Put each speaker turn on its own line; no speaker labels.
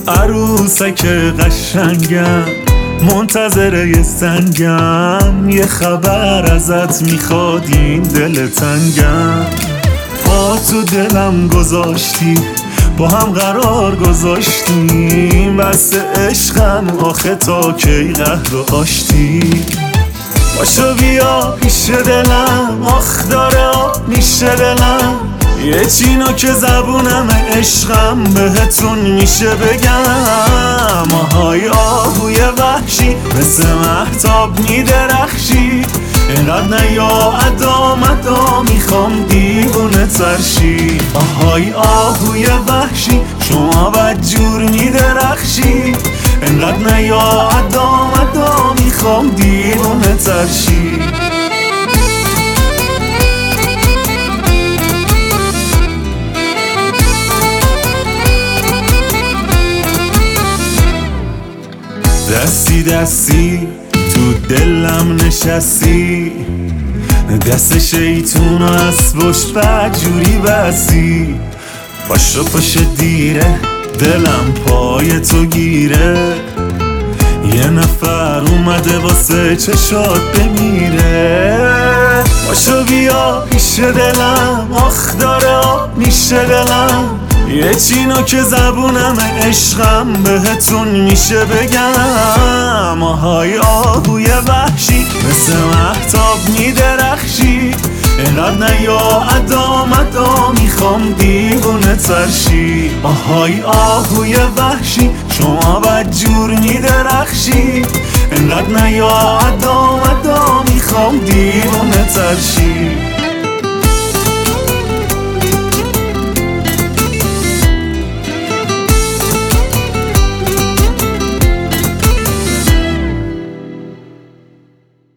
عروسک قشنگم منتظر یه سنگم، یه خبر ازت میخواد این دل تنگم. پا تو دلم گذاشتی، با هم قرار گذاشتیم، بس عشقم آخه تا کی قهر و آشتی. باشو بیا پیش دلم، آخ داره آب میشه دلم، یه چینو که زبونم عشقم بهتون میشه بگم. آهای آهوی وحشی مثل مهتاب میدرخشی، اینقدر نیا ادا میخوام دیوونه ترشی. آهای آهوی وحشی شما بدجور میدرخشی، اینقدر نیا ادا میخوام دیوونه ترشی. دستی دستی تو دلم نشستی، دست شیطون و از پشت بدجوری بستی. پاشو دیره دلم پای تو گیره، یه نفر اومده واسه چشات بمیره. پاشو بیا پیش دلم، آخ داره آب میشه دلم، یه چینو که زبونم عشقم بهتون میشه بگم. آهای آهوی وحشی مثل مهتاب میدرخشی، اینقدر نیا ادا میخوام دیوونه ترشی. آهای آهوی وحشی شما بدجور میدرخشی، اینقدر نیا ادا میخوام دیوونه ترشی.